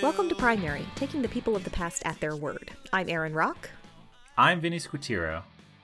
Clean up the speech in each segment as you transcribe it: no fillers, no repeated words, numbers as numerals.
Welcome to Primary, taking the people of the past at their word. I'm Erin Rock. I'm Vinny Squitiro.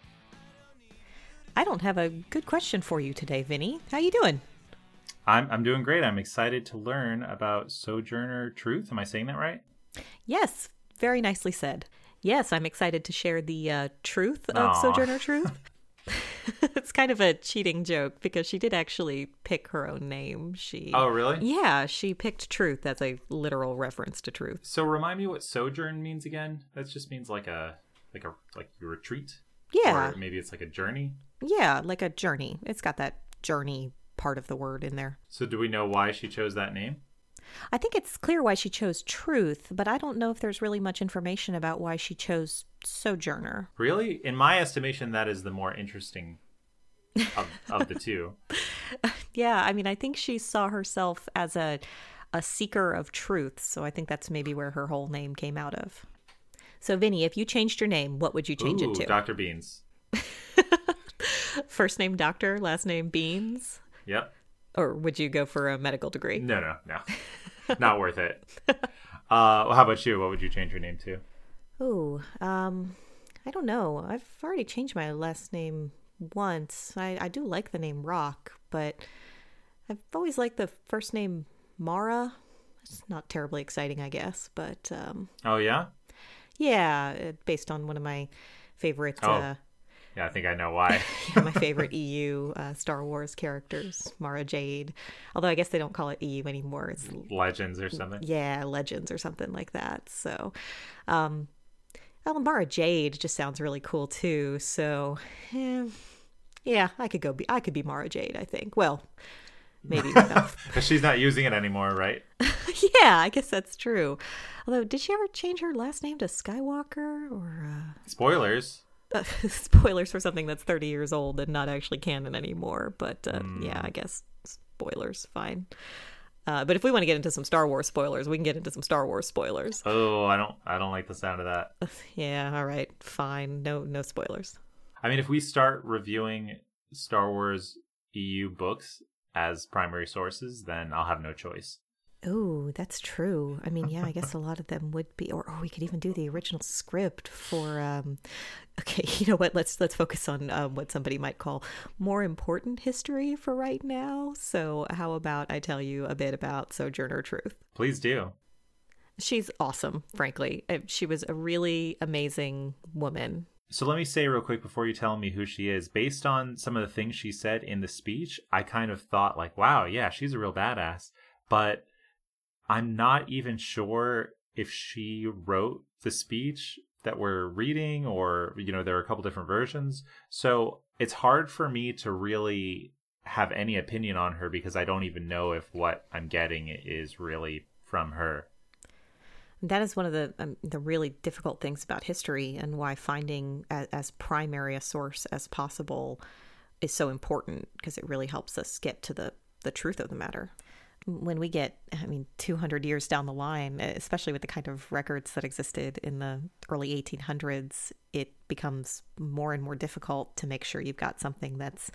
I don't have a good question for you today, Vinny. How you doing? I'm doing great. I'm excited to learn about Sojourner Truth. Am I saying that right? Yes, very nicely said. Yes, I'm excited to share the truth of Aw. Sojourner Truth. It's kind of a cheating joke because she did actually pick her own name. Oh, really? Yeah, she picked truth as a literal reference to truth. So remind me what sojourn means again. That just means like a retreat. Yeah. Or maybe it's like a journey. Yeah, like a journey. It's got that journey part of the word in there. So do we know why she chose that name? I think it's clear why she chose truth, but I don't know if there's really much information about why she chose sojourner. Really? In my estimation, that is the more interesting of the two. Yeah, I mean, I think she saw herself as a seeker of truth, so I think that's maybe where her whole name came out of. So, Vinny, if you changed your name, what would you change it to? Dr. Beans. First name Doctor, last name Beans? Yep. Or would you go for a medical degree? No. Not worth it. Well, how about you? What would you change your name to? Oh, I don't know. I've already changed my last name once. I do like the name Rock, but I've always liked the first name Mara. It's not terribly exciting, I guess, but Oh, yeah? yeah, based on one of my favorite Yeah, I think I know why. my favorite EU Star Wars characters, Mara Jade. Although I guess they don't call it EU anymore. It's Legends or something? yeah, Legends or something like that. So, well, Mara Jade just sounds really cool too. So, yeah, I could be Mara Jade, I think. Well, maybe not. She's not using it anymore, right? Yeah, I guess that's true. Although, did she ever change her last name to Skywalker or Spoilers. spoilers for something that's 30 years old and not actually canon anymore? But yeah, I guess spoilers, fine. But if we want to get into some Star Wars spoilers, we can get into some Star Wars spoilers. Oh, I don't like the sound of that. Yeah, all right, fine. No spoilers. I mean, if we start reviewing Star Wars EU books as primary sources, then I'll have no choice. Oh, that's true. I mean, yeah, I guess a lot of them would be, or we could even do the original script for. Okay, you know what? Let's focus on what somebody might call more important history for right now. So, how about I tell you a bit about Sojourner Truth? Please do. She's awesome, frankly. She was a really amazing woman. So let me say real quick before you tell me who she is, based on some of the things she said in the speech, I kind of thought like, wow, yeah, she's a real badass. But I'm not even sure if she wrote the speech that we're reading or, you know, there are a couple different versions. So it's hard for me to really have any opinion on her because I don't even know if what I'm getting is really from her. That is one of the really difficult things about history and why finding as primary a source as possible is so important because it really helps us get to the truth of the matter. When we get, 200 years down the line, especially with the kind of records that existed in the early 1800s, it becomes more and more difficult to make sure you've got something that's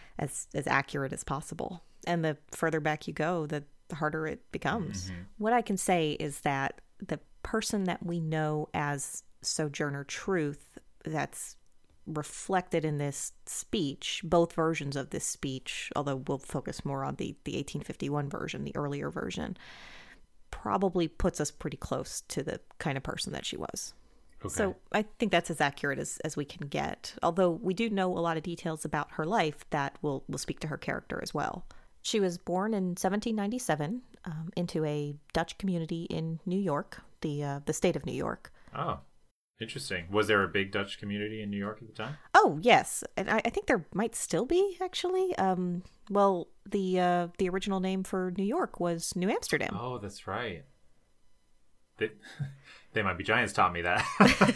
as accurate as possible. And the further back you go, the harder it becomes. Mm-hmm. What I can say is that the person that we know as Sojourner Truth that's reflected in this speech, both versions of this speech, although we'll focus more on the 1851 version, the earlier version, probably puts us pretty close to the kind of person that she was. Okay. So I think that's as accurate as we can get, although we do know a lot of details about her life that will speak to her character as well. She was born in 1797 into a Dutch community in New York, the state of New York. Oh. Interesting. Was there a big Dutch community in New York at the time? Oh, yes. And I think there might still be, actually. Well, the original name for New York was New Amsterdam. Oh, that's right. They might be giants taught me that.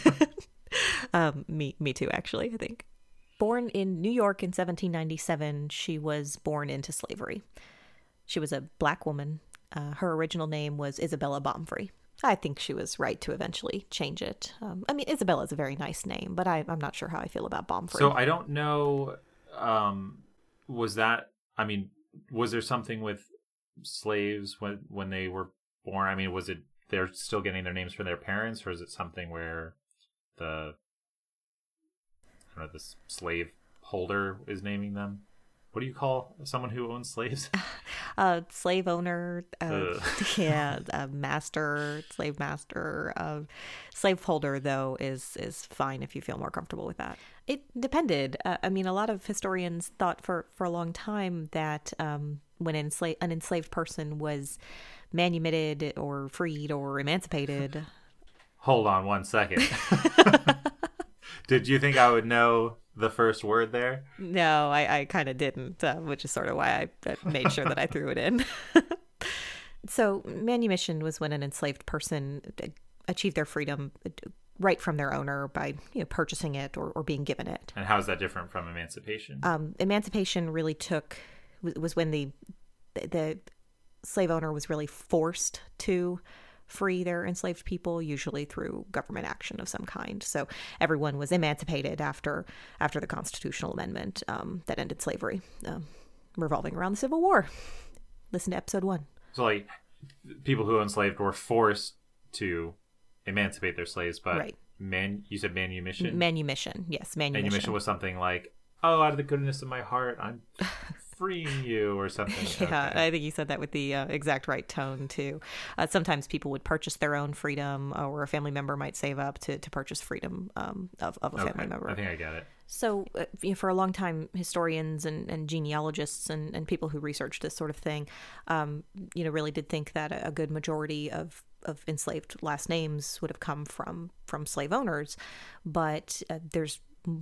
Me too, actually, I think. Born in New York in 1797, she was born into slavery. She was a black woman. Her original name was Isabella Baumfree. I think she was right to eventually change it. Isabella is a very nice name, but I'm not sure how I feel about Baumfree. So I don't know, was there something with slaves when they were born? I mean, was it they're still getting their names from their parents, or is it something where the I don't know, the slave holder is naming them? What do you call someone who owns slaves? Slave owner, yeah, master, slave master, slave holder though is fine if you feel more comfortable with that. It depended. I mean, a lot of historians thought for a long time that when an enslaved person was manumitted or freed or emancipated. Hold on 1 second. Did you think I would know the first word there? No, I kind of didn't, which is sort of why I made sure that I threw it in. So manumission was when an enslaved person achieved their freedom right from their owner by purchasing it or being given it. And how is that different from emancipation? Emancipation really was when the slave owner was really forced to free their enslaved people, usually through government action of some kind. So everyone was emancipated after the constitutional amendment that ended slavery, revolving around the Civil War. Listen to episode 1. So, like, people who enslaved were forced to emancipate their slaves, but right. You said manumission? Manumission, yes, manumission. Manumission was something like, oh, out of the goodness of my heart, I'm freeing you, or something. Yeah, okay. I think you said that with the exact right tone, too. Sometimes people would purchase their own freedom, or a family member might save up to purchase freedom of a family member. I think I get it. So for a long time, historians and genealogists and people who research this sort of thing, really did think that a good majority of enslaved last names would have come from slave owners. But there's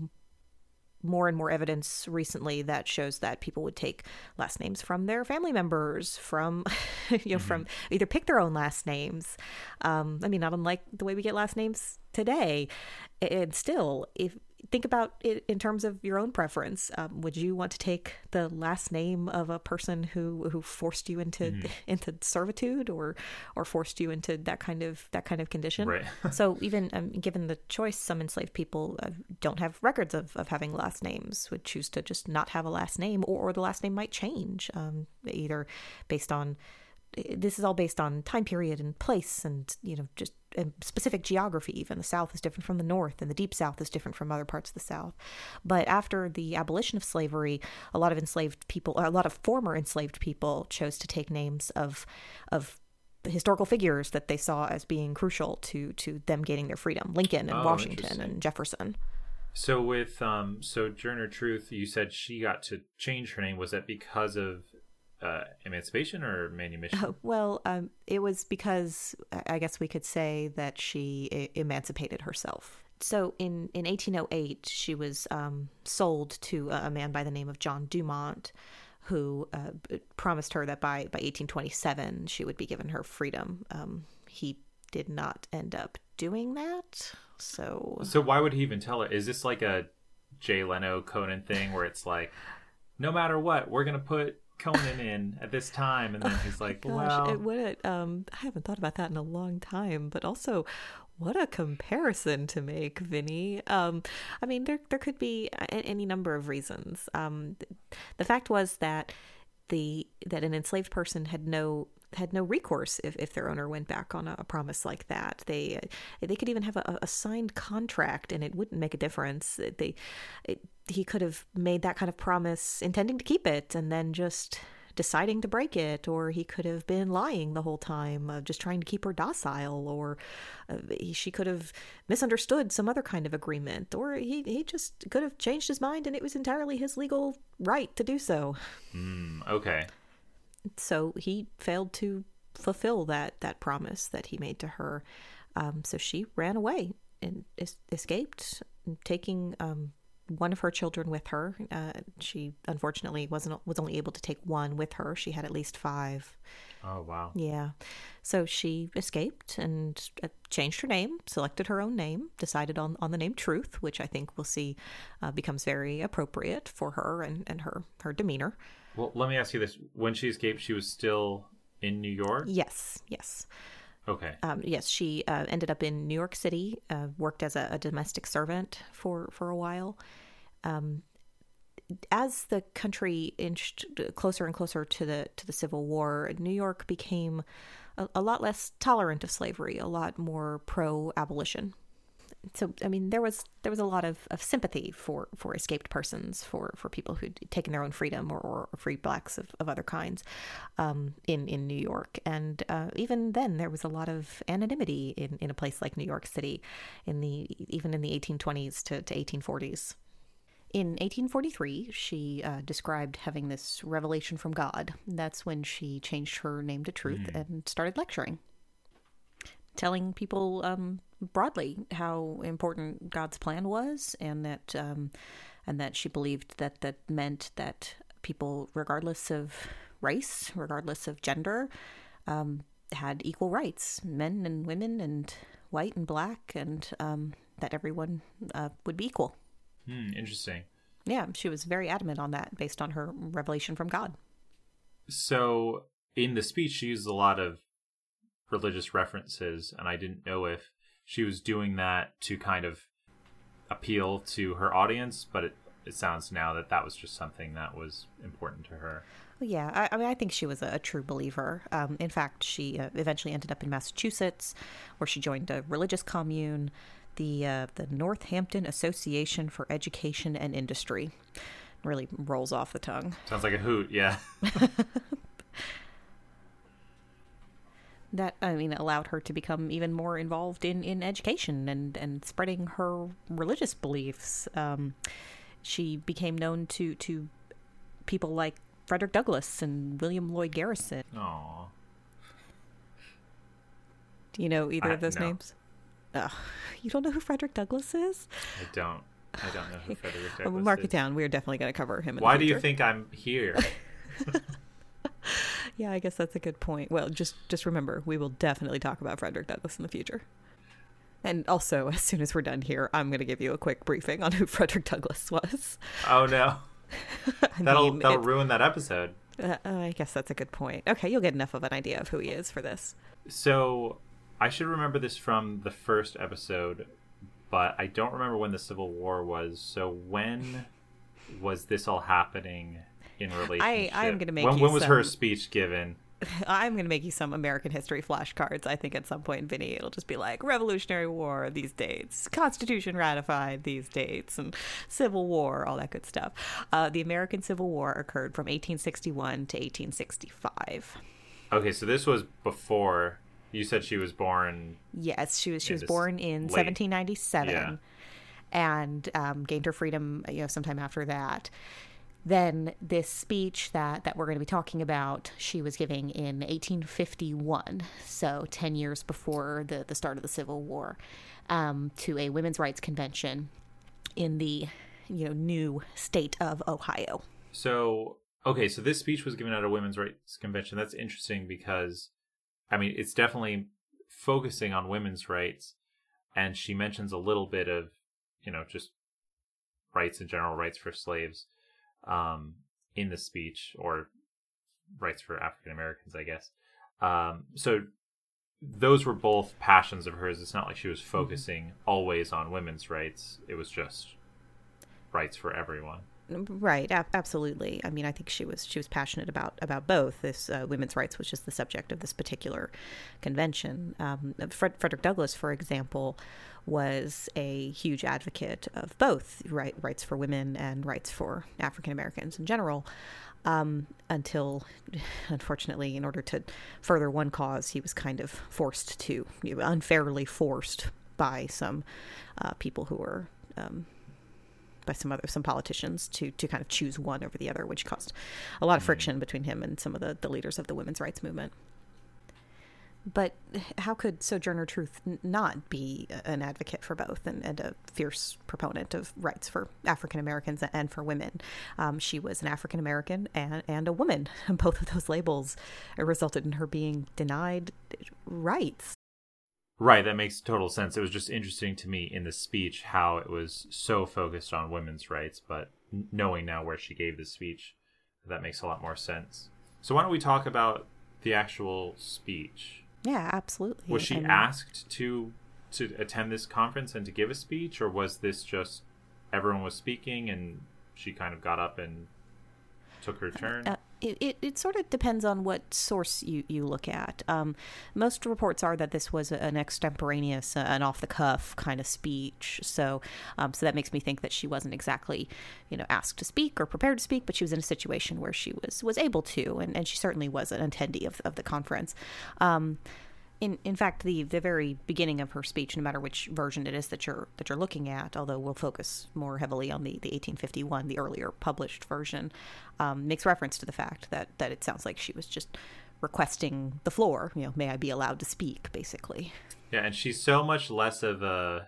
more and more evidence recently that shows that people would take last names from their family members, from from either pick their own last names. I mean, not unlike the way we get last names today. And still, if think about it in terms of your own preference, would you want to take the last name of a person who forced you into servitude or forced you into that kind of condition? Right. So even given the choice, some enslaved people don't have records of having last names, would choose to just not have a last name, or the last name might change, either based on, this is all based on time period and place and, just specific geography. Even the South is different from the North, and the Deep South is different from other parts of the South. But after the abolition of slavery, a lot of former enslaved people chose to take names of historical figures that they saw as being crucial to them gaining their freedom. Lincoln and Washington and Jefferson. So with Sojourner Truth, you said she got to change her name. Was that because of emancipation or manumission? Well, it was because I guess we could say that she emancipated herself. So in 1808, she was sold to a man by the name of John Dumont, who promised her that by 1827 she would be given her freedom. He did not end up doing that. So why would he even tell her? Is this like a Jay Leno Conan thing where it's like, no matter what, we're gonna put Conan in at this time, and then he's like, I haven't thought about that in a long time, but also what a comparison to make, Vinny. I mean, there could be any number of reasons. The fact was that an enslaved person had no recourse if their owner went back on a promise like that. They could even have a signed contract, and it wouldn't make a difference. He could have made that kind of promise intending to keep it and then just deciding to break it, or he could have been lying the whole time, just trying to keep her docile, or she could have misunderstood some other kind of agreement, or he just could have changed his mind and it was entirely his legal right to do so. Okay. So he failed to fulfill that promise that he made to her. So she ran away and escaped, taking one of her children with her. She unfortunately was only able to take one with her. She had at least 5. Oh, wow. Yeah. So she escaped and changed her name, selected her own name, decided on the name Truth, which I think we'll see becomes very appropriate for her and her demeanor. Well, let me ask you this. When she escaped, she was still in New York? Yes. Okay. Yes, she ended up in New York City, worked as a domestic servant for a while. As the country inched closer and closer to the Civil War, New York became a lot less tolerant of slavery, a lot more pro-abolition. So, I mean, there was a lot of sympathy for escaped persons, for people who'd taken their own freedom, or free blacks of other kinds, in New York. And even then, there was a lot of anonymity in a place like New York City, even in the 1820s to 1840s. In 1843, she described having this revelation from God. That's when she changed her name to Truth and started lecturing, telling people broadly how important God's plan was, and that she believed that meant that people, regardless of race, regardless of gender, had equal rights, men and women, and white and black, and that everyone would be equal. Interesting. Yeah, she was very adamant on that based on her revelation from God. So in the speech, she used a lot of religious references, and I didn't know if she was doing that to kind of appeal to her audience, but it sounds now that was just something that was important to her. Yeah, I mean, I think she was a true believer. In fact, she eventually ended up in Massachusetts, where she joined a religious commune, the Northampton Association for Education and Industry. Really rolls off the tongue. Sounds like a hoot, yeah. That, I mean, allowed her to become even more involved in education and spreading her religious beliefs. She became known to people like Frederick Douglass and William Lloyd Garrison. Aww. Do you know either of those no. names? You don't know who Frederick Douglass is? I don't know who Frederick Douglass We'll mark is. it down. We're definitely going to cover him in Why the do future. you think I'm here? Yeah, I guess that's a good point. Well, just remember, we will definitely talk about Frederick Douglass in the future. And also, as soon as we're done here, I'm going to give you a quick briefing on who Frederick Douglass was. Oh, no. That'll ruin that episode. I guess that's a good point. Okay, you'll get enough of an idea of who he is for this. So, I should remember this from the first episode, but I don't remember when the Civil War was. So, when was this all happening in relationship? I'm going to make when was her speech given? I'm going to make you some American history flashcards. I think at some point, Vinny, it'll just be like Revolutionary War, these dates, Constitution ratified, these dates, and Civil War, all that good stuff. The American Civil War occurred from 1861 to 1865. Okay, so this was before. You said she was born. Yes, she was born in 1797, and gained her freedom, sometime after that. Then this speech that we're going to be talking about, she was giving in 1851, so 10 years before the start of the Civil War, to a women's rights convention in the new state of Ohio. So, okay, so this speech was given at a women's rights convention. That's interesting because, I mean, it's definitely focusing on women's rights, and she mentions a little bit of, just rights in general, rights for slaves. In the speech, or rights for African Americans, I guess. So those were both passions of hers. It's not like she was focusing always on women's rights. It was just rights for everyone. Right, absolutely. I mean, I think she was passionate about both. This women's rights was just the subject of this particular convention. Frederick Douglass, for example, was a huge advocate of both rights for women and rights for African Americans in general, until, unfortunately, in order to further one cause, he was kind of unfairly forced by some people who were... by some politicians to kind of choose one over the other, which caused a lot of friction between him and some of the leaders of the women's rights movement. But how could Sojourner Truth not be an advocate for both and a fierce proponent of rights for African Americans and for women? She was an African American and a woman. Both of those labels resulted in her being denied rights. Right, that makes total sense. It was just interesting to me in the speech how it was so focused on women's rights, but knowing now where she gave the speech, that makes a lot more sense. So why don't we talk about the actual speech? Yeah, absolutely. Was she asked to attend this conference and to give a speech, or was this just everyone was speaking and she kind of got up and took her turn? It sort of depends on what source you look at. Most reports are that this was an extemporaneous, an off-the-cuff kind of speech. So that makes me think that she wasn't exactly, asked to speak or prepared to speak, but she was in a situation where she was able to, and she certainly was an attendee of the conference. In fact, the very beginning of her speech, no matter which version it is that you're looking at, although we'll focus more heavily on the 1851, the earlier published version, makes reference to the fact that it sounds like she was just requesting the floor. May I be allowed to speak, basically. Yeah, and she's so much less of a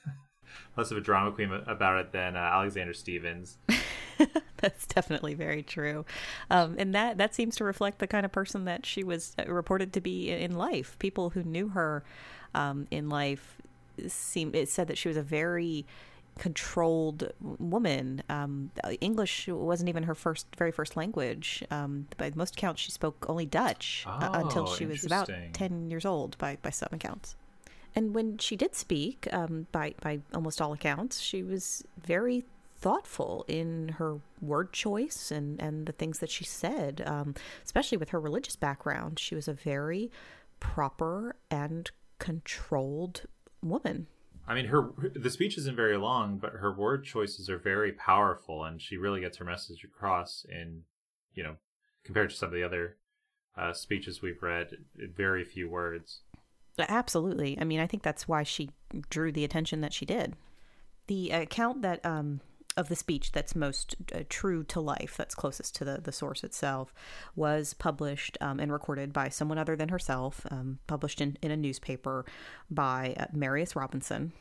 drama queen about it than Alexander Stevens. That's definitely very true. And that seems to reflect the kind of person that she was reported to be in life. People who knew her in life it said that she was a very controlled woman. English wasn't even her very first language. By most accounts, she spoke only Dutch until she was about 10 years old by some accounts. And when she did speak, by almost all accounts, she was very thoughtful in her word choice and the things that she said, especially with her religious background. She was a very proper and controlled woman. I mean, the speech isn't very long, but her word choices are very powerful, and she really gets her message across in, compared to some of the other speeches we've read, very few words. Absolutely. I mean, I think that's why she drew the attention that she did. The account that of the speech that's most true to life, that's closest to the source itself, was published and recorded by someone other than herself, published in a newspaper by Marius Robinson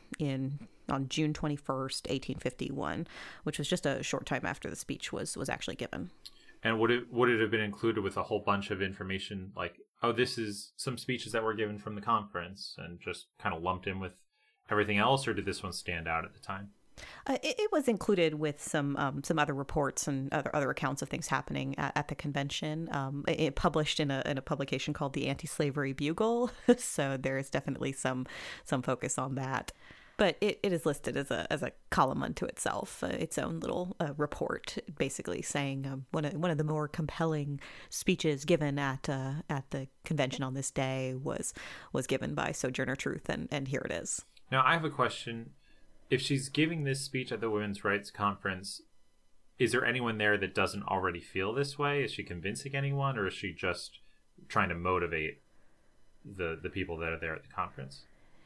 on June 21st, 1851, which was just a short time after the speech was actually given. And would it have been included with a whole bunch of information like, oh, this is some speeches that were given from the conference, and just kind of lumped in with everything else, or did this one stand out at the time? It was included with some other reports and other accounts of things happening at the convention. It published in a publication called the Anti-Slavery Bugle, so there is definitely some focus on that. But it is listed as a column unto itself, its own little report, basically saying one of the more compelling speeches given at the convention on this day was given by Sojourner Truth, and here it is. Now, I have a question. If she's giving this speech at the Women's Rights Conference, is there anyone there that doesn't already feel this way? Is she convincing anyone, or is she just trying to motivate the people that are there at the conference?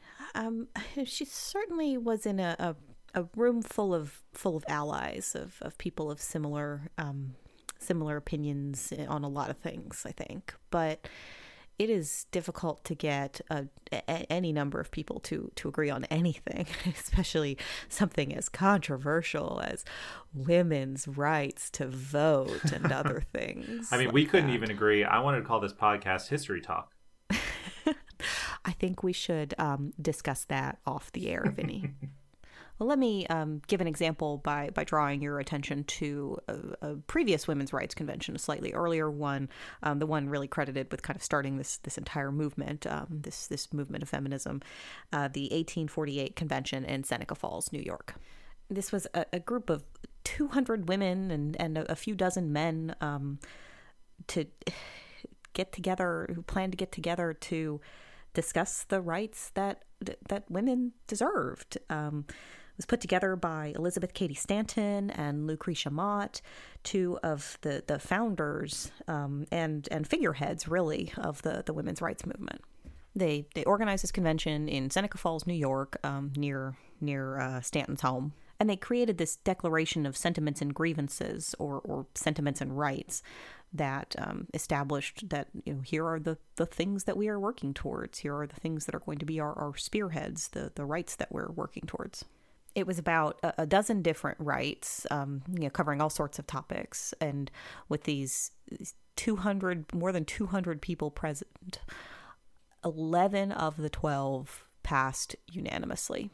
She certainly was in a room full of allies, of people of similar opinions on a lot of things, I think. But it is difficult to get any number of people to agree on anything, especially something as controversial as women's rights to vote and other things. I mean, we couldn't even agree. I wanted to call this podcast History Talk. I think we should discuss that off the air, Vinny. Well, let me give an example by drawing your attention to a previous women's rights convention, a slightly earlier one, the one really credited with kind of starting this entire movement, this movement of feminism, the 1848 convention in Seneca Falls, New York. This was a group of 200 women and a few dozen men to get together, who planned to get together to discuss the rights that women deserved. It was put together by Elizabeth Cady Stanton and Lucretia Mott, two of the founders and figureheads, really, of the women's rights movement. They organized this convention in Seneca Falls, New York, near Stanton's home. And they created this declaration of sentiments and grievances, or sentiments and rights, that established that here are the things that we are working towards. Here are the things that are going to be our spearheads, the rights that we're working towards. It was about a dozen different rights, covering all sorts of topics, and with these more than 200 people present, 11 of the 12 passed unanimously.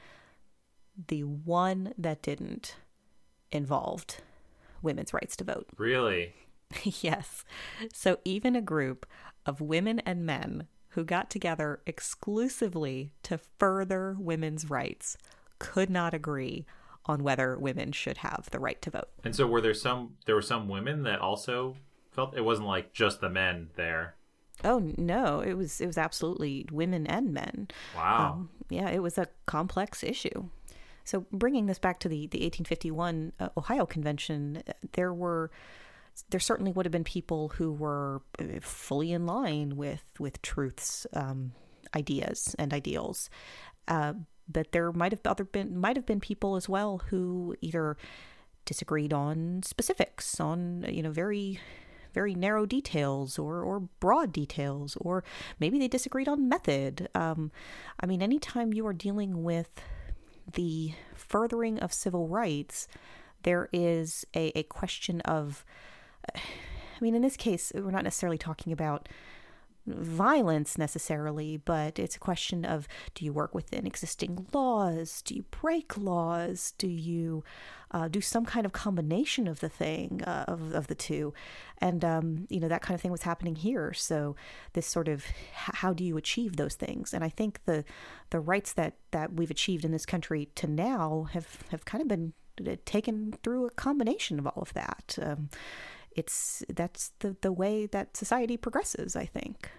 The one that didn't involved women's rights to vote. Really? Yes. So even a group of women and men who got together exclusively to further women's rights could not agree on whether women should have the right to vote. And so there were some women that also felt it wasn't like just the men there. Oh no, it was absolutely women and men. Wow. Yeah, it was a complex issue. So bringing this back to the 1851 Ohio Convention, there certainly would have been people who were fully in line with Truth's ideas and ideals, but there might have been people as well who either disagreed on specifics, on very very narrow details or broad details, or maybe they disagreed on method. Anytime you are dealing with the furthering of civil rights, there is a question of, in this case, we're not necessarily talking about violence necessarily, but it's a question of, do you work within existing laws? Do you break laws? Do you do some kind of combination of the thing, of the two? And, that kind of thing was happening here. So this sort of, how do you achieve those things? And I think the rights that we've achieved in this country to now have kind of been taken through a combination of all of that. That's the way that society progresses, I think.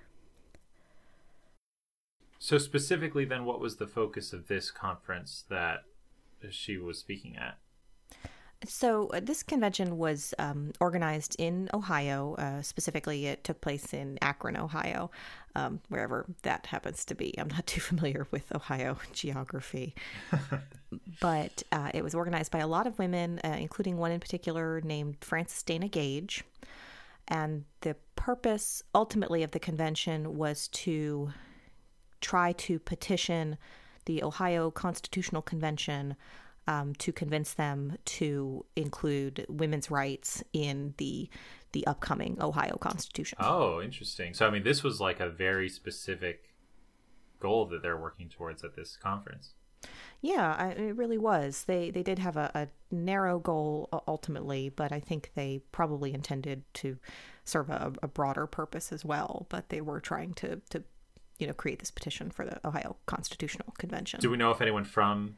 So specifically then, what was the focus of this conference that she was speaking at? So this convention was organized in Ohio. Specifically, it took place in Akron, Ohio, wherever that happens to be. I'm not too familiar with Ohio geography. But it was organized by a lot of women, including one in particular named Frances Dana Gage. And the purpose, ultimately, of the convention was to try to petition the Ohio Constitutional Convention to convince them to include women's rights in the upcoming Ohio Constitution. Oh, interesting. So, this was like a very specific goal that they're working towards at this conference. Yeah, it really was. They did have a narrow goal ultimately, but I think they probably intended to serve a broader purpose as well. But they were trying to create this petition for the Ohio Constitutional Convention. Do we know if anyone from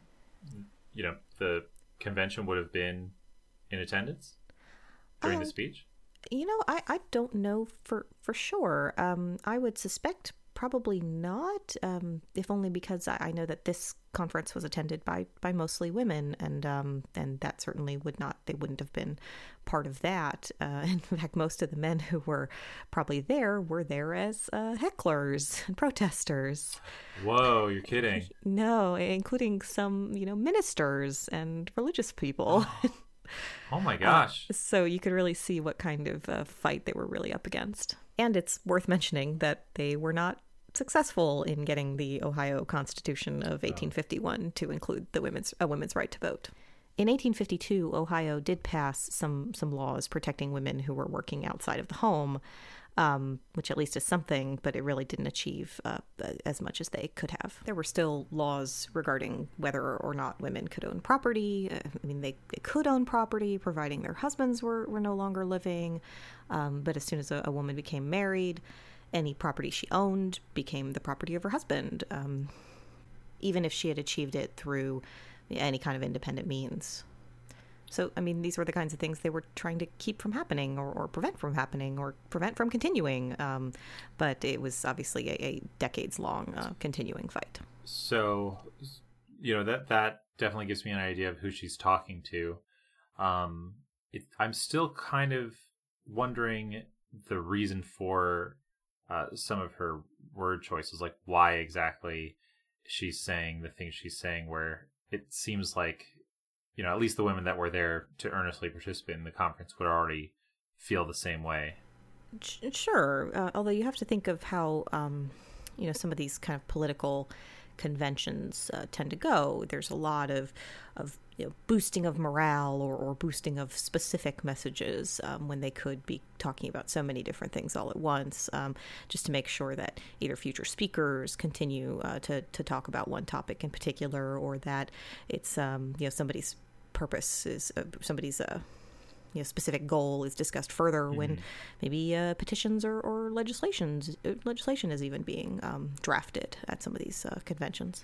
the convention would have been in attendance during the speech? I don't know for sure. I would suspect probably not, if only because I know that this conference was attended by mostly women, and that certainly they wouldn't have been part of that. In fact, most of the men who were probably there were there as hecklers and protesters. Whoa, you're kidding. No, including some, ministers and religious people. Oh my gosh. So you could really see what kind of fight they were really up against. And it's worth mentioning that they were not successful in getting the Ohio Constitution of 1851 to include a women's right to vote. In 1852, Ohio did pass some laws protecting women who were working outside of the home, which at least is something, but it really didn't achieve as much as they could have. There were still laws regarding whether or not women could own property. They could own property, providing their husbands were no longer living. But as soon as a woman became married, any property she owned became the property of her husband, even if she had achieved it through any kind of independent means. So, these were the kinds of things they were trying to keep from happening or prevent from happening or prevent from continuing. But it was obviously a decades-long continuing fight. So, that definitely gives me an idea of who she's talking to. I'm still kind of wondering the reason for some of her word choices, like why exactly she's saying the things she's saying, where it seems like, at least the women that were there to earnestly participate in the conference would already feel the same way. Sure. Although you have to think of how, some of these kind of political conventions tend to go. There's a lot of boosting of morale or boosting of specific messages when they could be talking about so many different things all at once, just to make sure that either future speakers continue to talk about one topic in particular, or that it's somebody's purpose is somebody's specific goal is discussed further when maybe petitions or legislation is even being drafted at some of these conventions.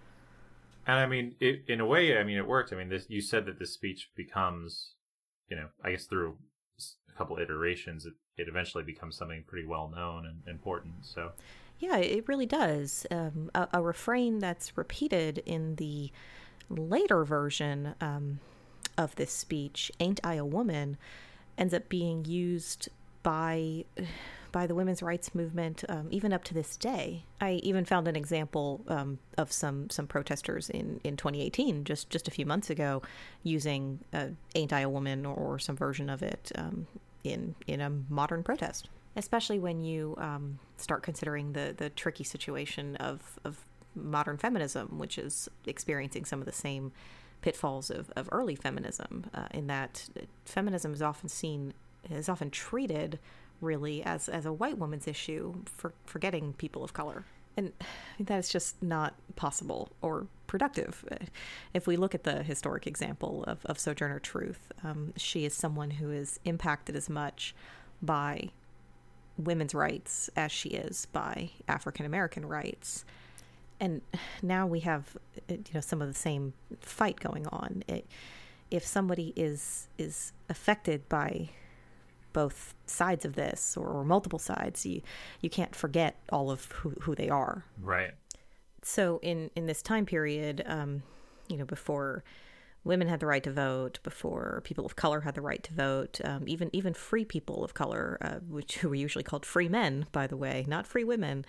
And in a way, it worked. You said that this speech becomes, I guess through couple iterations, it eventually becomes something pretty well known and important. So yeah, it really does. A refrain that's repeated in the later version of this speech, "Ain't I a woman," ends up being used by the women's rights movement even up to this day. I even found an example of some protesters in 2018, just a few months ago, using "Ain't I a Woman" or some version of it in a modern protest. Especially when you start considering the tricky situation of modern feminism, which is experiencing some of the same pitfalls of early feminism, in that feminism is often treated really as a white woman's issue, for forgetting people of color. And that's just not possible or productive. If we look at the historic example of Sojourner Truth, she is someone who is impacted as much by women's rights as she is by African American rights. And now we have some of the same fight going on. If somebody is affected by both sides of this, or multiple sides, you can't forget all of who they are. Right. So in this time period, before women had the right to vote, before people of color had the right to vote, even free people of color, who were usually called free men, by the way, not free women,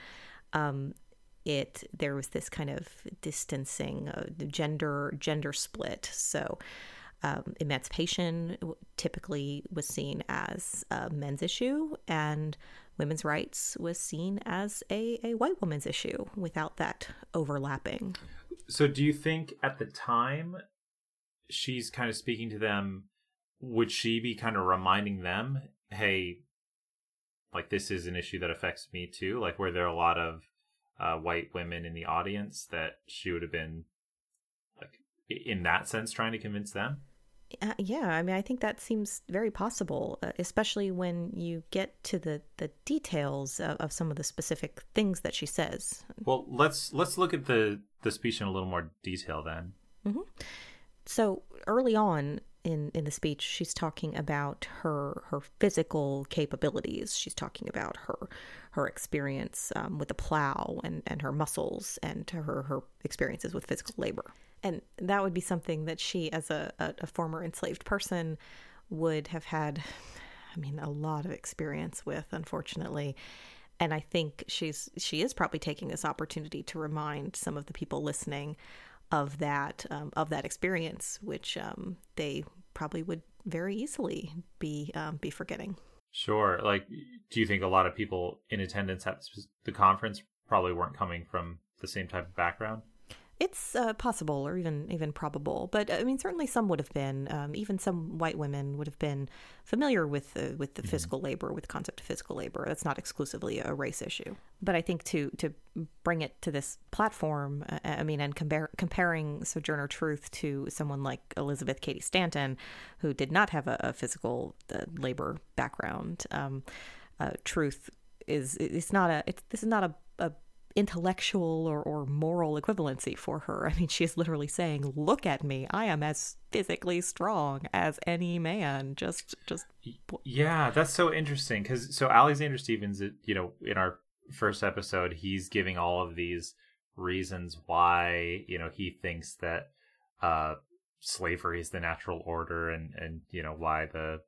there was this kind of distancing, gender split. So emancipation typically was seen as a men's issue, and women's rights was seen as a white woman's issue, without that overlapping. So do you think at the time she's kind of speaking to them, would she be kind of reminding them, hey, like, this is an issue that affects me too? Like, were there a lot of white women in the audience that she would have been, like, in that sense, trying to convince them? Yeah, I mean, I think that seems very possible, especially when you get to the details of some of the specific things that she says. Well, let's look at the speech in a little more detail then. Mm-hmm. So early on in the speech, she's talking about her physical capabilities. She's talking about her experience with the plow and her muscles, and her experiences with physical labor. And that would be something that she, as a former enslaved person, would have had, a lot of experience with, unfortunately. And I think she is probably taking this opportunity to remind some of the people listening of that experience, which they probably would very easily be forgetting. Sure. Like, do you think a lot of people in attendance at the conference probably weren't coming from the same type of background? It's possible, or even probable, but certainly some would have been. Even some white women would have been familiar with the mm-hmm. physical labor, with the concept of physical labor. That's not exclusively a race issue. But I think to bring it to this platform, and comparing Sojourner Truth to someone like Elizabeth Cady Stanton, who did not have a physical labor background, Truth this is not a intellectual or moral equivalency for her. She is literally saying, "Look at me. I am as physically strong as any man." Just yeah, that's so interesting, because Alexander Stevens, in our first episode, he's giving all of these reasons why he thinks that slavery is the natural order, and why the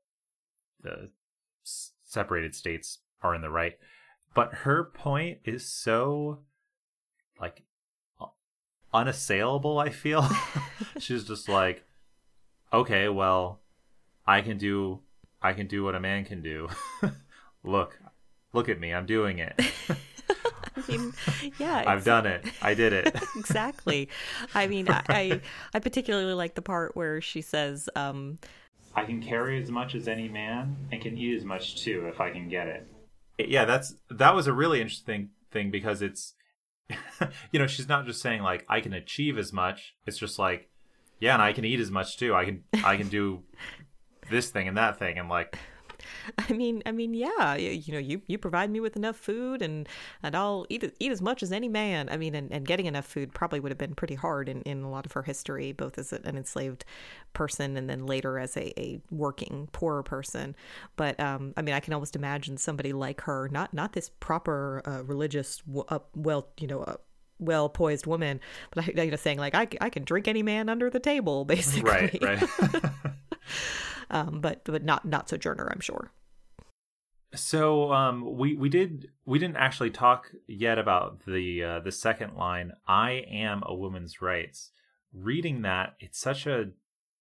separated states are in the right. But her point is so, like, unassailable, I feel. She's just like, okay, well, I can do what a man can do. Look at me, I'm doing it. Yeah, I've done it. I did it. Exactly. I particularly like the part where she says, I can carry as much as any man and can eat as much too if I can get it. Yeah, that was a really interesting thing, because it's, she's not just saying, like, I can achieve as much. It's just like, yeah, and I can eat as much too. I can do this thing and that thing, and, like, Yeah, you provide me with enough food, and I'll eat as much as any man. I mean, and getting enough food probably would have been pretty hard in a lot of her history, both as an enslaved person and then later as a working poorer person. But I can almost imagine somebody like her, not this proper religious, well poised woman, but saying like, I can drink any man under the table, basically. Right. But not Sojourner, I'm sure. So we didn't actually talk yet about the second line, I am a woman's rights. Reading that, it's such a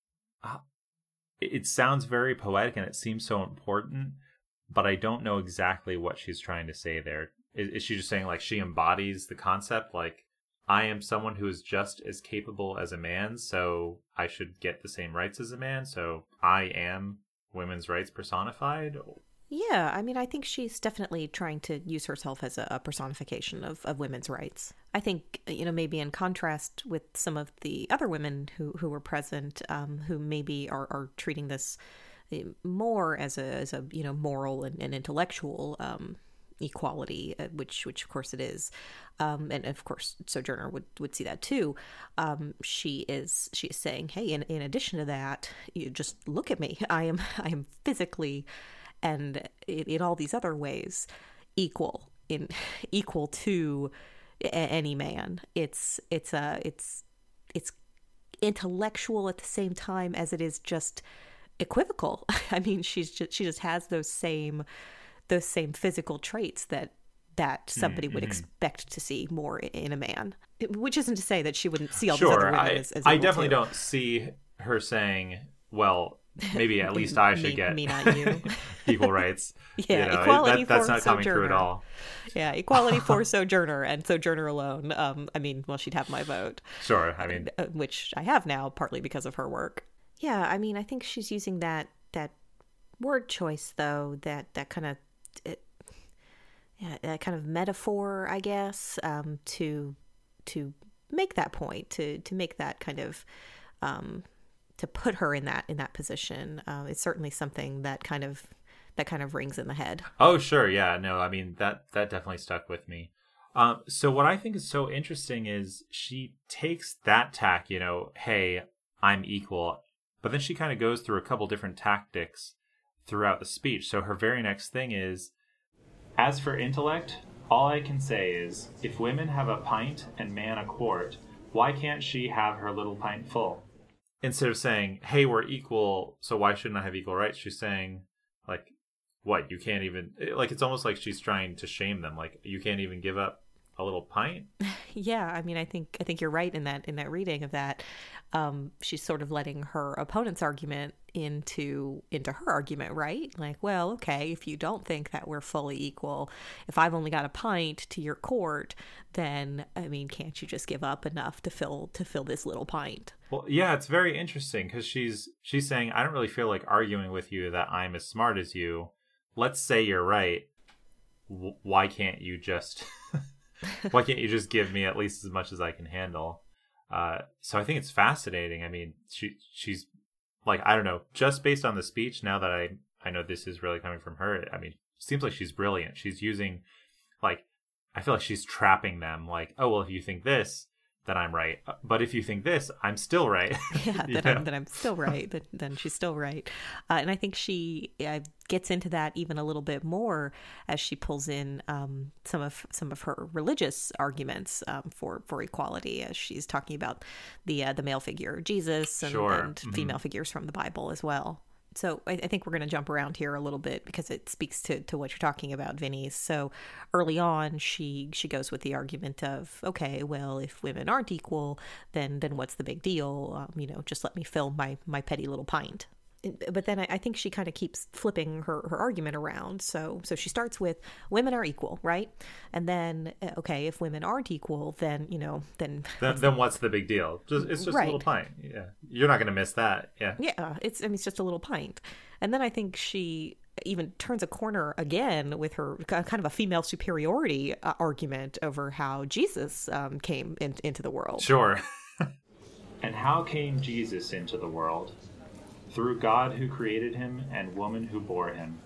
it sounds very poetic and it seems so important, but I don't know exactly what she's trying to say there. Is she just saying like she embodies the concept, like I am someone who is just as capable as a man, so I should get the same rights as a man, so I am women's rights personified? Yeah, I think she's definitely trying to use herself as a personification of women's rights. I think, maybe in contrast with some of the other women who were present, who maybe are treating this more as a moral and intellectual equality, which of course it is, and of course Sojourner would see that too. She is saying, hey, in addition to that, you just look at me. I am physically and in all these other ways equal to any man. It's intellectual at the same time as it is just equivocal. She just has those same physical traits that somebody would expect to see more in a man. Which isn't to say that she wouldn't see all these other women as I definitely don't see her saying, well, maybe at least I should get me, not you. equal rights. Yeah, equality that's for not coming through at all. Yeah, equality for Sojourner and Sojourner alone. She'd have my vote. Sure, which I have now, partly because of her work. Yeah, I think she's using that word choice though, that kind of that kind of metaphor, I guess, to make that point, to make that kind of to put her in that position. It's certainly something that kind of rings in the head. Oh, sure. Yeah, no, that definitely stuck with me. So what I think is so interesting is she takes that tack, hey, I'm equal, but then she kind of goes through a couple different tactics throughout the speech. So her very next thing is, as for intellect, all I can say is, if women have a pint and man a quart, why can't she have her little pint full? Instead of saying, hey, we're equal, so why shouldn't I have equal rights? She's saying, like, what, you can't even, like, it's almost like she's trying to shame them. Like, you can't even give up a little pint? Yeah, I think you're right in that reading of that. She's sort of letting her opponent's argument into her argument, right? Like, well, okay, if you don't think that we're fully equal, if I've only got a pint to your quart, then can't you just give up enough to fill this little pint? Well, yeah, it's very interesting because she's saying, I don't really feel like arguing with you that I'm as smart as you. Let's say you're right. Why can't you just give me at least as much as I can handle? So I think it's fascinating. She's like, I don't know, just based on the speech, now that I know this is really coming from her, it seems like she's brilliant. She's using, like, I feel like she's trapping them, like, oh, well, if you think this, then I'm right. But if you think this, I'm still right. Yeah, I'm still right. Then she's still right. And I think she gets into that even a little bit more as she pulls in some of her religious arguments for equality, as she's talking about the male figure Jesus and, sure. and female figures from the Bible as well. So I think we're going to jump around here a little bit because it speaks to what you're talking about, Vinny. So early on, she goes with the argument of, okay, well, if women aren't equal, then what's the big deal? Just let me fill my petty little pint. But then I think she kind of keeps flipping her argument around. So she starts with women are equal, right? And then, okay, if women aren't equal, then then what's the big deal? It's just right. A little pint. Yeah, you're not going to miss that. Yeah. Yeah, it's just a little pint. And then I think she even turns a corner again with her kind of a female superiority argument over how Jesus came into the world. Sure. And how came Jesus into the world? Through God who created him and woman who bore him.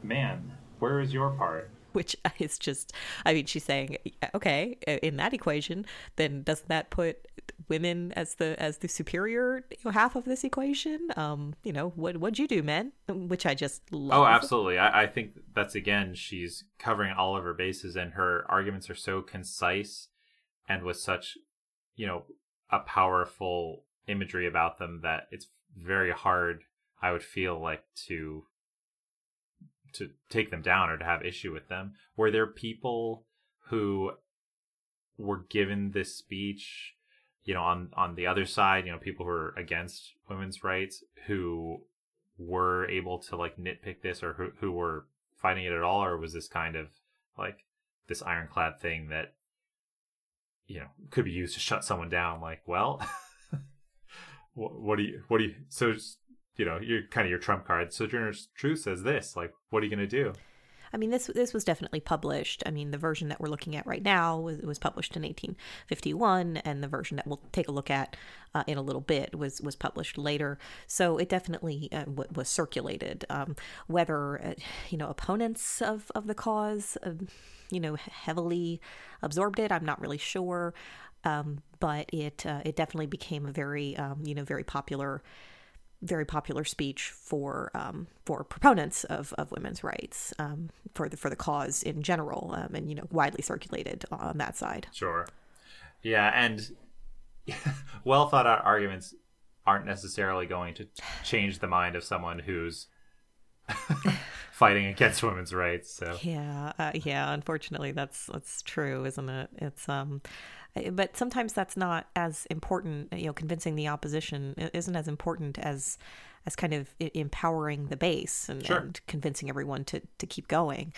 man, where is your part? Which is just, I mean, she's saying, okay, in that equation, then doesn't that put women as the superior half of this equation? What'd you do, men? Which I just love. Oh, absolutely. I think that's, again, she's covering all of her bases, and her arguments are so concise and with such, a powerful imagery about them that it's very hard, I would feel like, to take them down or to have issue with them. Were there people who were given this speech, on the other side, people who are against women's rights, who were able to like nitpick this, or who were fighting it at all? Or was this kind of like this ironclad thing that, could be used to shut someone down? Like, well, what do you, so, you're kind of your trump card. Sojourner's Truth says this, like, what are you going to do? I mean, this was definitely published. I mean, the version that we're looking at right now was published in 1851, and the version that we'll take a look at in a little bit was published later. So it definitely was circulated. Whether opponents of the cause heavily absorbed it, I'm not really sure. But it definitely became a very very popular speech for proponents of women's rights, for the cause in general, and widely circulated on that side. Sure. Yeah, and well thought out arguments aren't necessarily going to change the mind of someone who's fighting against women's rights. So yeah, unfortunately that's true, isn't it? It's but sometimes that's not as important. Convincing the opposition isn't as important as kind of empowering the base and, sure, and convincing everyone to keep going.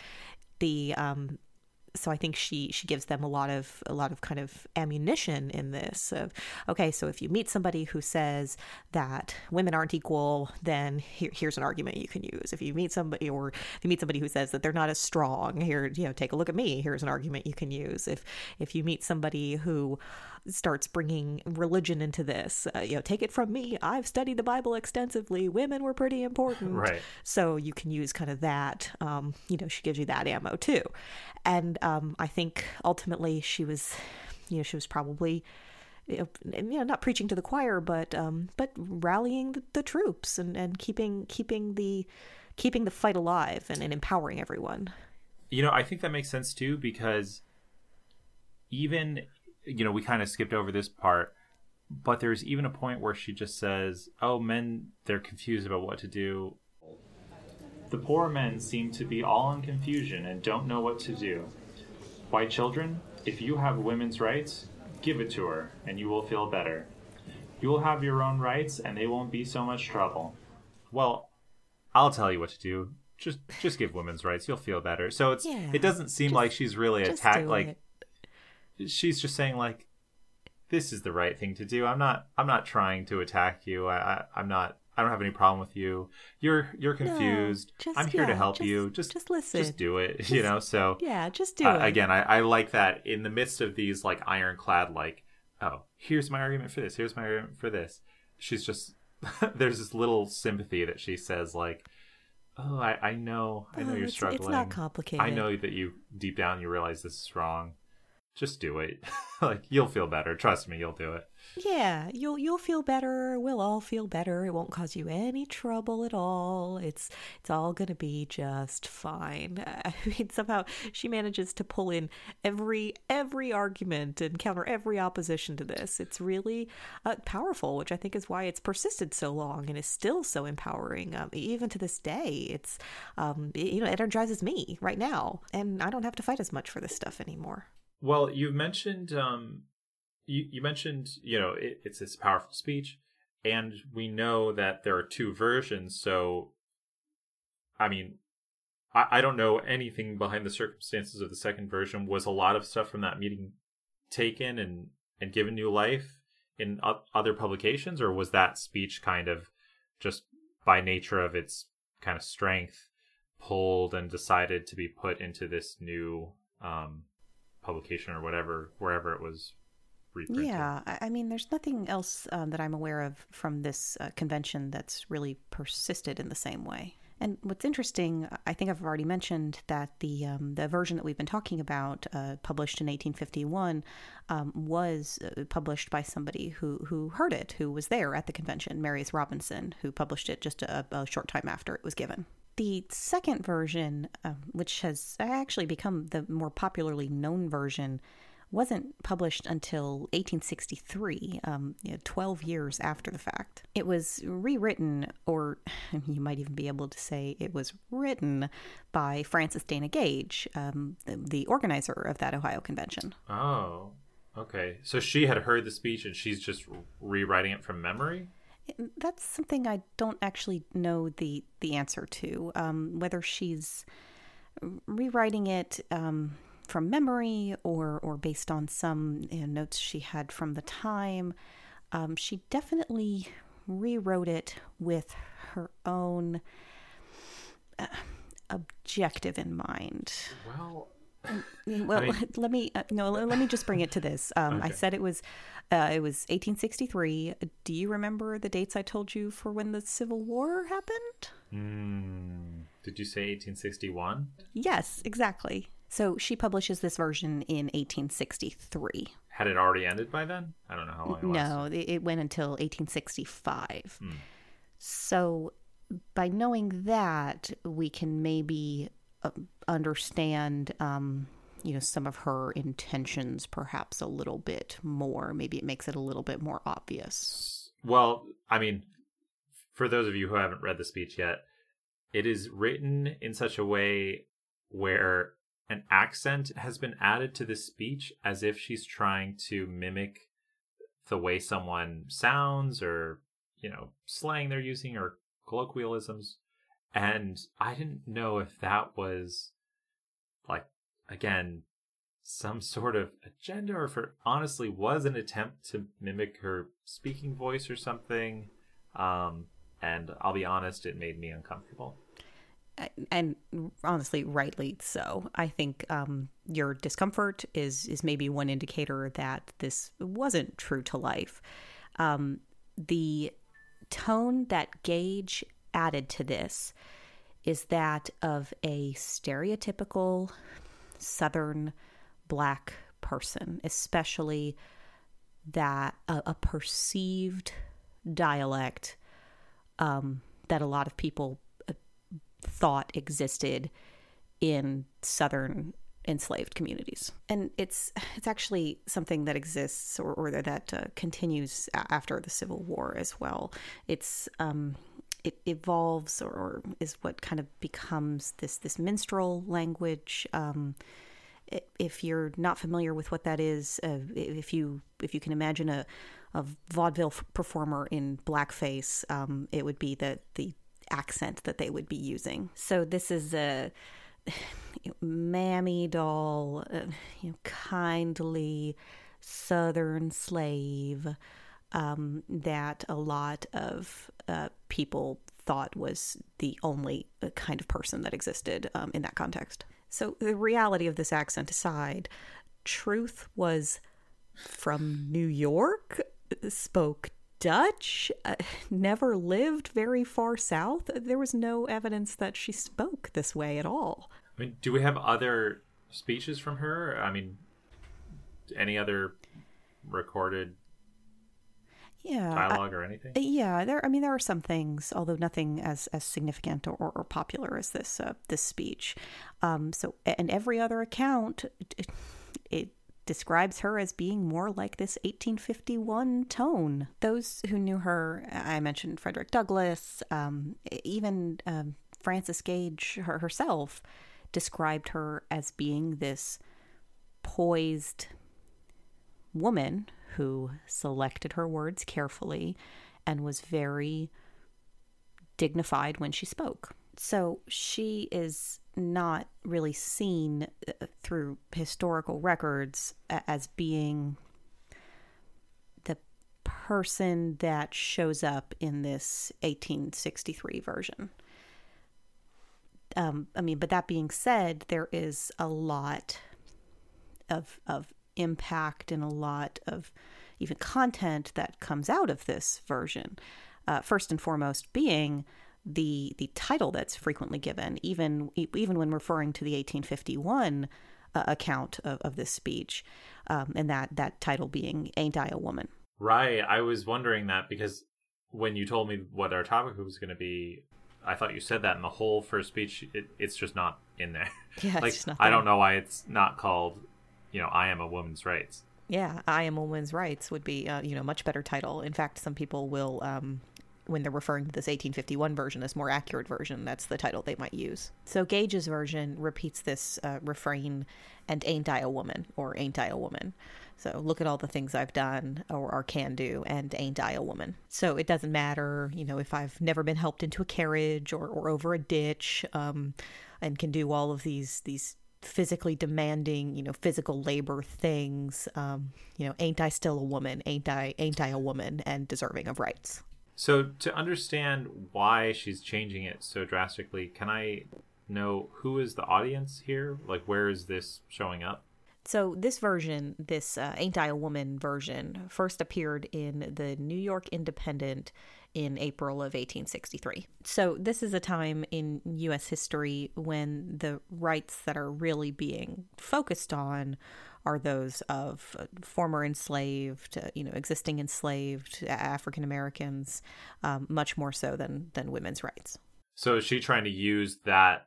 So I think she gives them a lot of kind of ammunition in this of, okay, so if you meet somebody who says that women aren't equal, then here's an argument you can use. If you meet somebody who says that they're not as strong, here, take a look at me, here's an argument you can use. If you meet somebody who starts bringing religion into this, take it from me, I've studied the Bible extensively, women were pretty important. Right. So you can use kind of that, she gives you that ammo too. And I think ultimately she was probably, not preaching to the choir, but rallying the troops and keeping the fight alive and empowering everyone. I think that makes sense too, because even, we kind of skipped over this part, but there's even a point where she just says, oh, men, they're confused about what to do. The poor men seem to be all in confusion and don't know what to do. Why, children, if you have women's rights, give it to her, and you will feel better. You will have your own rights, and they won't be so much trouble. Well, I'll tell you what to do. Just give women's rights. You'll feel better. So it doesn't seem like she's really attacked. Like, she's just saying, like, this is the right thing to do. I'm not trying to attack you. I don't have any problem with you. You're confused. I'm here to help you. Just listen. Just do it. So yeah, just do it. Again, I like that in the midst of these like ironclad, like, oh, here's my argument for this. Here's my argument for this. She's just there's this little sympathy that she says, like, oh, I know you're struggling. It's not complicated. I know that you deep down you realize this is wrong. Just do it. Like, you'll feel better. Trust me, you'll do it. Yeah, you'll feel better. We'll all feel better. It won't cause you any trouble at all. It's all gonna be just fine. I mean, somehow she manages to pull in every argument and counter every opposition to this. It's really powerful, which I think is why it's persisted so long and is still so empowering, even to this day. It's it energizes me right now, and I don't have to fight as much for this stuff anymore. Well, you mentioned you mentioned, it's this powerful speech, and we know that there are two versions. So, I mean, I don't know anything behind the circumstances of the second version. Was a lot of stuff from that meeting taken and given new life in other publications, or was that speech kind of just by nature of its kind of strength pulled and decided to be put into this new publication or whatever, wherever it was reprinted? Yeah, I mean, there's nothing else that I'm aware of from this convention that's really persisted in the same way. And what's interesting, I think I've already mentioned that the version that we've been talking about, published in 1851, was published by somebody who heard it, who was there at the convention, Marius Robinson, who published it just a short time after it was given. The second version, which has actually become the more popularly known version, wasn't published until 1863, 12 years after the fact. It was rewritten, or you might even be able to say it was written, by Frances Dana Gage, the organizer of that Ohio convention. Oh, okay. So she had heard the speech and she's just rewriting it from memory? That's something I don't actually know the answer to, whether she's rewriting it from memory or based on some notes she had from the time. She definitely rewrote it with her own objective in mind. Well, let me just bring it to this. Okay. I said it was 1863. Do you remember the dates I told you for when the Civil War happened? Did you say 1861? Yes, exactly. So she publishes this version in 1863. Had it already ended by then? I don't know how long it lasted. No, it went until 1865. So by knowing that, we can maybe understand, some of her intentions perhaps a little bit more. Maybe it makes it a little bit more obvious. Well, I mean, for those of you who haven't read the speech yet, it is written in such a way where an accent has been added to the speech as if she's trying to mimic the way someone sounds or, slang they're using or colloquialisms. And I didn't know if that was, again, some sort of agenda or if it honestly was an attempt to mimic her speaking voice or something. And I'll be honest, it made me uncomfortable. And honestly, rightly so. I think your discomfort is maybe one indicator that this wasn't true to life. The tone that Gage added to this is that of a stereotypical Southern Black person, especially that a perceived dialect that a lot of people thought existed in Southern enslaved communities. And it's actually something that exists or that continues after the Civil War as well. It evolves or is what kind of becomes this minstrel language. If you're not familiar with what that is, if you can imagine a vaudeville performer in blackface, it would be the accent that they would be using. So this is a mammy doll, kindly Southern slave that a lot of people thought was the only kind of person that existed in that context. So the reality of this accent aside, Truth was from New York, spoke Dutch, never lived very far south. There was no evidence that she spoke this way at all. I mean, do we have other speeches from her? I mean, any other recorded dialogue or anything? Yeah, there are some things, although nothing as significant or popular as this speech. So, and every other account, it describes her as being more like this 1851 tone. Those who knew her, I mentioned Frederick Douglass, even Frances Gage herself described her as being this poised woman who selected her words carefully and was very dignified when she spoke. So she is not really seen through historical records as being the person that shows up in this 1863 version. But that being said, there is a lot of impact and a lot of even content that comes out of this version. First and foremost being the title that's frequently given, even when referring to the 1851 account of this speech, and that title being "Ain't I a Woman?" Right. I was wondering that because when you told me what our topic was going to be, I thought you said that in the whole first speech. It's just not in there. Yeah, like, it's just not I there. don't know why it's not called, I am a woman's rights. Yeah, "I am a woman's rights" would be much better title. In fact, some people will, when they're referring to this 1851 version as more accurate version, that's the title they might use. So Gage's version repeats this refrain, "And ain't I a woman?" or "Ain't I a woman?" So look at all the things I've done or can do, and ain't I a woman? So it doesn't matter, if I've never been helped into a carriage or over a ditch, and can do all of these physically demanding, physical labor things. Ain't I still a woman? Ain't I a woman and deserving of rights? So to understand why she's changing it so drastically, can I know who is the audience here? Like, where is this showing up? So this version, this "Ain't I a Woman" version, first appeared in the New York Independent in April of 1863. So this is a time in U.S. history when the rights that are really being focused on are those of former enslaved, existing enslaved African Americans, much more so than women's rights. So is she trying to use that,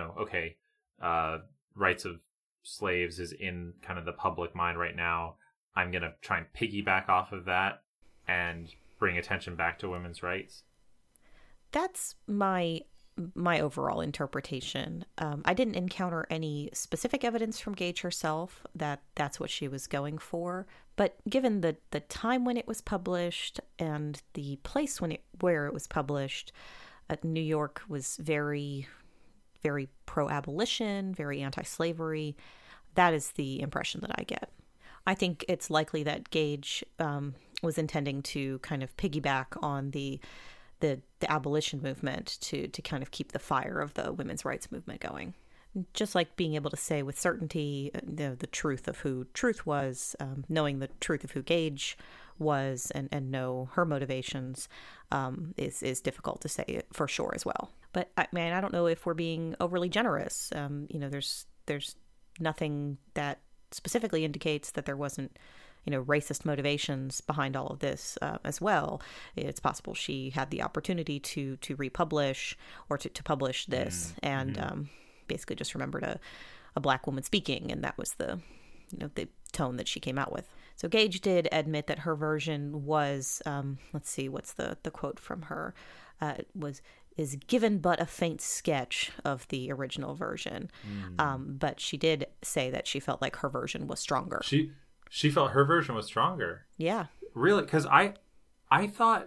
rights of slaves is in kind of the public mind right now. I'm going to try and piggyback off of that and bring attention back to women's rights. That's my overall interpretation. I didn't encounter any specific evidence from Gage herself that that's what she was going for. But given the time when it was published and the place where it was published, New York was very, very pro-abolition, very anti-slavery. That is the impression that I get. I think it's likely that Gage was intending to kind of piggyback on the abolition movement to kind of keep the fire of the women's rights movement going. Just like being able to say with certainty the truth of who Truth was, knowing the truth of who Gage was and know her motivations is difficult to say for sure as well. But I don't know if we're being overly generous. There's nothing that specifically indicates that there wasn't racist motivations behind all of this as well. It's possible she had the opportunity to republish or to publish this and basically just remembered a black woman speaking, and that was the tone that she came out with. So Gage did admit that her version was, let's see, what's the quote from her? Is given but a faint sketch of the original version. But she did say that she felt like her version was stronger. She felt her version was stronger. Yeah. Really? Because I thought,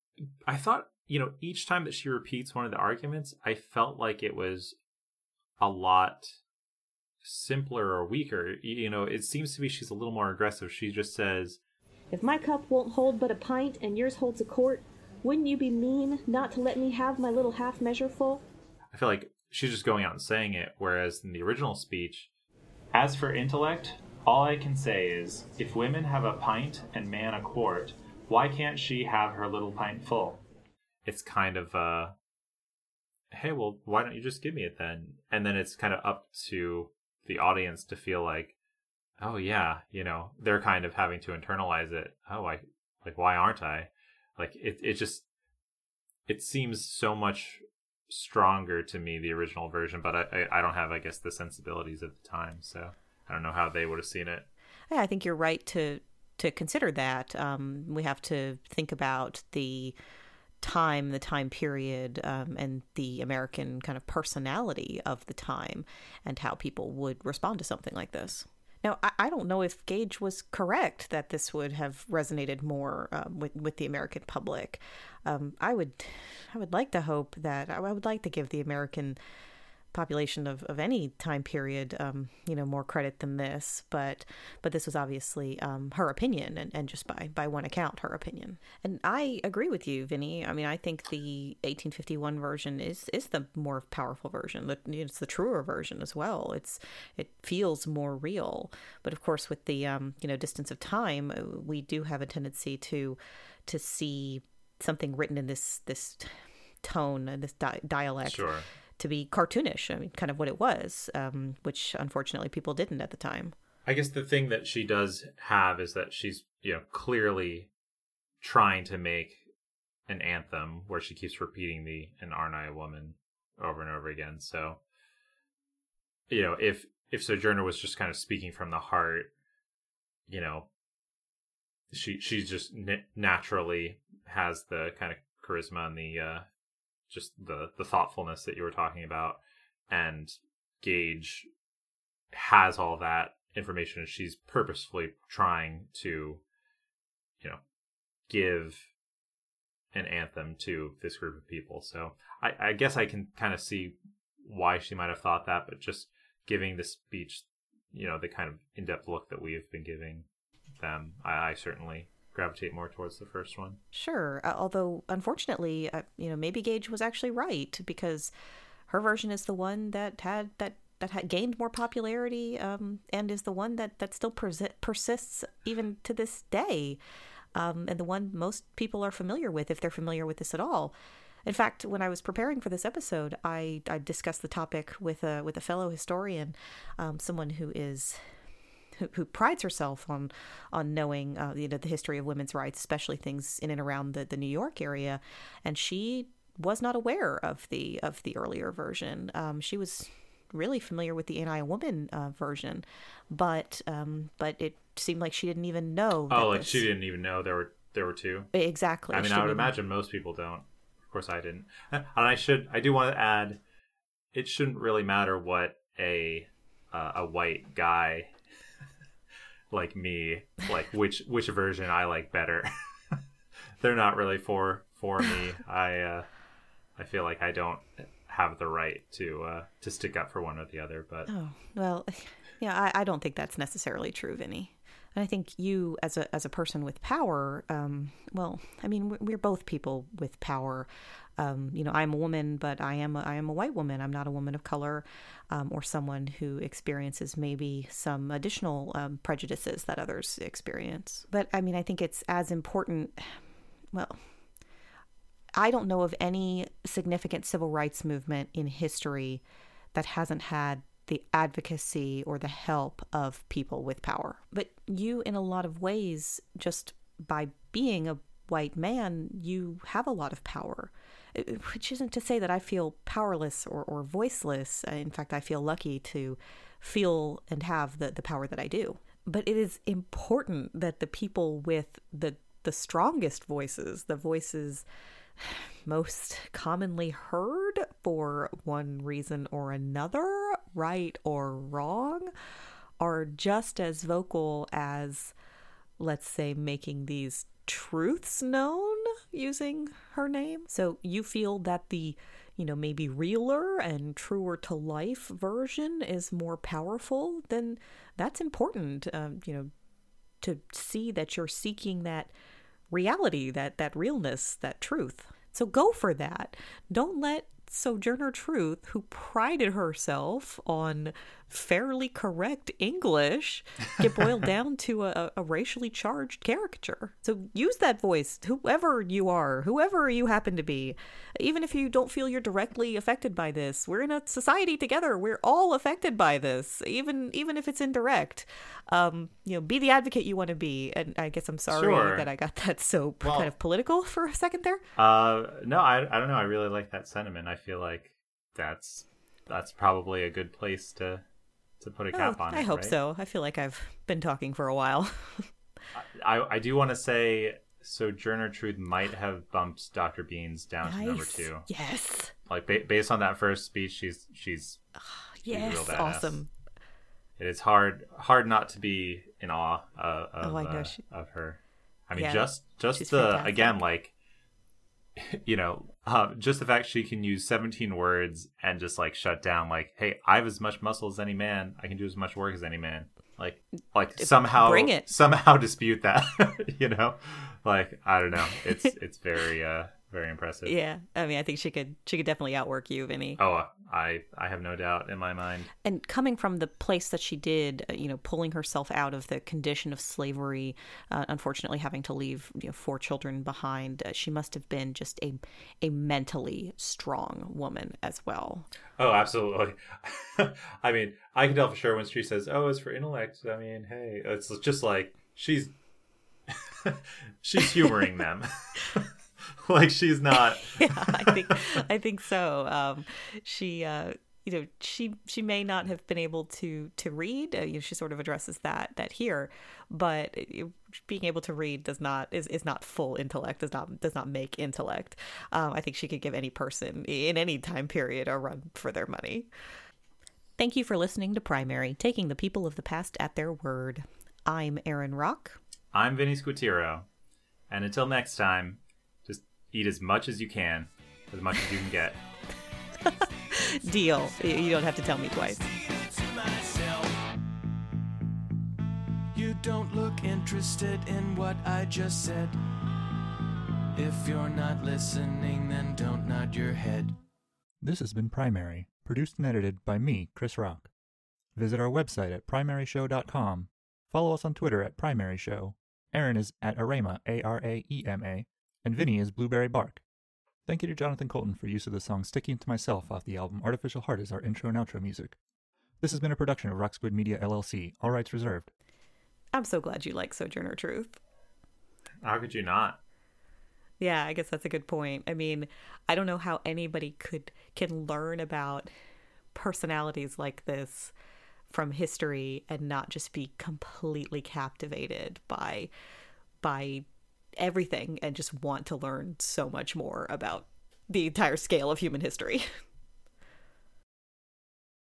each time that she repeats one of the arguments, I felt like it was a lot simpler or weaker. It seems to be she's a little more aggressive. She just says, "If my cup won't hold but a pint and yours holds a quart, wouldn't you be mean not to let me have my little half measure full?" I feel like she's just going out and saying it, whereas in the original speech, "As for intellect, all I can say is, if women have a pint and man a quart, why can't she have her little pint full?" It's kind of, hey, well, why don't you just give me it then? And then it's kind of up to the audience to feel like, oh yeah, they're kind of having to internalize it. Oh, why aren't I? Like, it seems so much stronger to me, the original version, but I don't have, I guess, the sensibilities of the time, so I don't know how they would have seen it. Yeah, I think you're right to consider that. We have to think about the time period, and the American kind of personality of the time and how people would respond to something like this. Now, I don't know if Gage was correct that this would have resonated more with the American public. I would like to hope that I would like to give the American population of any time period, more credit than this. But this was obviously her opinion, and just by one account, her opinion. And I agree with you, Vinny. I mean, I think the 1851 version is the more powerful version. It's the truer version as well. It feels more real. But of course, with the distance of time, we do have a tendency to see something written in this tone and this dialect Sure. to be cartoonish. I mean, kind of what it was, which unfortunately people didn't at the time. I guess the thing that she does have is that she's, clearly trying to make an anthem where she keeps repeating "and aren't I a woman" over and over again. So, if Sojourner was just kind of speaking from the heart, she just naturally has the kind of charisma and the just the thoughtfulness that you were talking about, and Gage has all that information. She's purposefully trying to give an anthem to this group of people. So I guess I can kind of see why she might have thought that, but just giving the speech the kind of in-depth look that we've been giving them, I certainly gravitate more towards the first one. Sure. Although, unfortunately, maybe Gage was actually right, because her version is the one that had gained more popularity, and is the one that still persists even to this day, and the one most people are familiar with, if they're familiar with this at all. In fact, when I was preparing for this episode, I discussed the topic with a fellow historian, someone who prides herself on knowing the history of women's rights, especially things in and around the New York area, and she was not aware of the earlier version. She was really familiar with the "Ain't I a Woman" version, but it seemed like she didn't even know. She didn't even know there were two. Exactly. I mean, I would imagine most people don't. Of course, I didn't. And I do want to add, it shouldn't really matter what a white guy like me, like which version I like better. They're not really for me. I feel like I don't have the right to stick up for one or the other. But I don't think that's necessarily true, Vinny. And I think you, as a person with power, we're both people with power. I'm a woman, but I am a white woman. I'm not a woman of color, or someone who experiences maybe some additional prejudices that others experience. But I mean, I think it's as important. Well, I don't know of any significant civil rights movement in history that hasn't had the advocacy or the help of people with power. But you, in a lot of ways, just by being a white man, you have a lot of power, which isn't to say that I feel powerless or voiceless. In fact, I feel lucky to feel and have the power that I do. But it is important that the people with the strongest voices, the voices most commonly heard for one reason or another, right or wrong, are just as vocal as, let's say, making these truths known using her name. So you feel that the, maybe realer and truer to life version is more powerful, then that's important, to see that you're seeking that reality, that realness, that truth. So go for that. Don't let Sojourner Truth, who prided herself on fairly correct English, get boiled down to a racially charged caricature. So use that voice, whoever you are, whoever you happen to be. Even if you don't feel you're directly affected by this, we're in a society together. We're all affected by this, even if it's indirect. Be the advocate you want to be. And I guess I'm sorry that I got that so kind of political for a second there. No, I don't know. I really like that sentiment. I feel like that's probably a good place to put a cap on it. I hope right? so. I feel like I've been talking for a while. I do want to say Sojourner Truth might have bumped Dr. Beans down to number 2. Yes. Like based on that first speech, she's yes, real badass. Awesome. It is hard not to be in awe of her. I mean, just the again, like, just the fact she can use 17 words and just like shut down, like, hey, I have as much muscle as any man. I can do as much work as any man. Like somehow dispute that, Like, I don't know. It's very very impressive. Yeah, I mean, I think she could definitely outwork you, Vinny. Oh, I have no doubt in my mind. And coming from the place that she did, pulling herself out of the condition of slavery, unfortunately having to leave 4 children behind, she must have been just a mentally strong woman as well. Oh, absolutely. I mean, I can tell for sure when she says, "Oh, it's for intellect." I mean, hey, it's just like she's humoring them. Like she's not. Yeah, I think so. She she may not have been able to read. She sort of addresses that here, but being able to read is not full intellect. Does not make intellect. I think she could give any person in any time period a run for their money. Thank you for listening to Primary, taking the people of the past at their word. I'm Erin Rock. I'm Vinny Squitiro, and until next time, just eat as much as you can, as much as you can get. Deal. You don't have to tell me twice. You don't look interested in what I just said. If you're not listening, then don't nod your head. This has been Primary, produced and edited by me, Chris Rock. Visit our website at primaryshow.com. Follow us on Twitter at Primary Show. Erin is at Araema, Araema, and Vinny is Blueberry Bark. Thank you to Jonathan Colton for use of the song Sticking to Myself off the album Artificial Heart as our intro and outro music. This has been a production of Rock Squid Media LLC, all rights reserved. I'm so glad you like Sojourner Truth. How could you not? Yeah, I guess that's a good point. I mean, I don't know how anybody can learn about personalities like this from history and not just be completely captivated by everything and just want to learn so much more about the entire scale of human history.